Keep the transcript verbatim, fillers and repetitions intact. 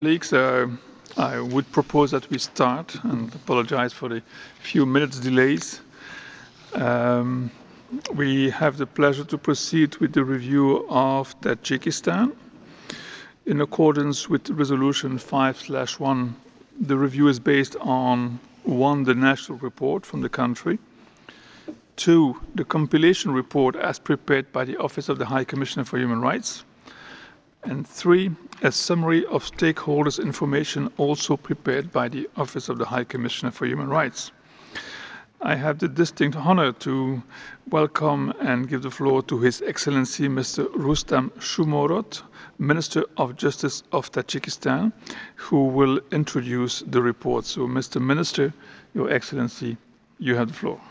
Colleagues, uh, I would propose that we start and apologize for the few minutes delays. Um, we have the pleasure to proceed with the review of Tajikistan. In accordance with Resolution five slash one, the review is based on one, the national report from the country, two, the compilation report as prepared by the Office of the High Commissioner for Human Rights, and three, a summary of stakeholders' information also prepared by the Office of the High Commissioner for Human Rights. I have the distinct honor to welcome and give the floor to His Excellency Mister Rustam Shumorod, Minister of Justice of Tajikistan, who will introduce the report. So, Mister Minister, Your Excellency, you have the floor.